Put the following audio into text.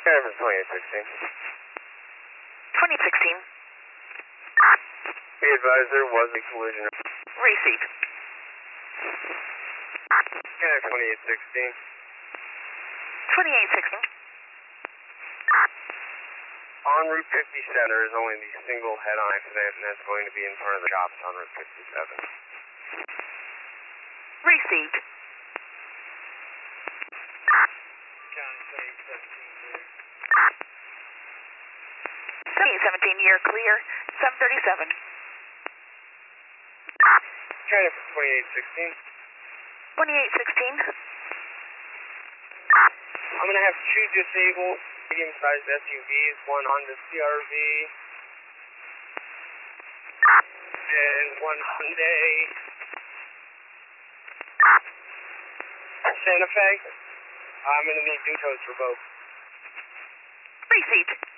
Jennifer 2816. 2016. Be advised there was a collision. Received. Jennifer 2816. 2816. On Route 50 Center is only the single head-on accident, and that's going to be in front of the shops on Route 57. Received. County 2817. 2817, you're clear. 737. Jennifer 2816. 2816. I'm going to have two disabled medium-sized SUVs, one Honda CRV and one Hyundai Santa Fe. I'm going to need new tows for both. Received.